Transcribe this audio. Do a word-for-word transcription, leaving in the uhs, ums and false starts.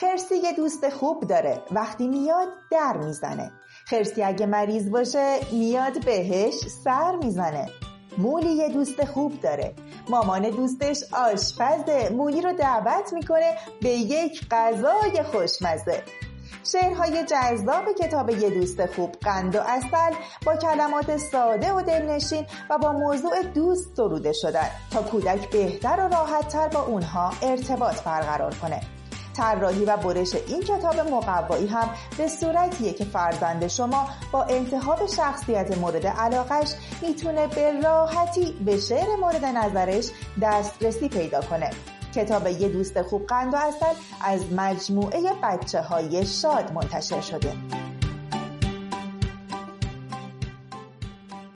خرسی یه دوست خوب داره، وقتی میاد در میزنه. خرسی اگه مریض باشه میاد بهش سر میزنه. مولی یه دوست خوب داره، مامان دوستش آشپزه، مولی رو دعوت میکنه به یک غذای خوشمزه. شعرهای جذاب کتاب یه دوست خوب قند و عسل با کلمات ساده و دلنشین و با موضوع دوست سروده شدن تا کودک بهتر و راحت‌تر با اونها ارتباط برقرار کنه. طراحی و برش این کتاب مقوایی هم به صورتیه که فرزند شما با انتخاب شخصیت مورد علاقش میتونه به راحتی به شعر مورد نظرش دسترسی پیدا کنه. کتاب یه دوست خوب قند و عسل از مجموعه بچه های شاد منتشر شده.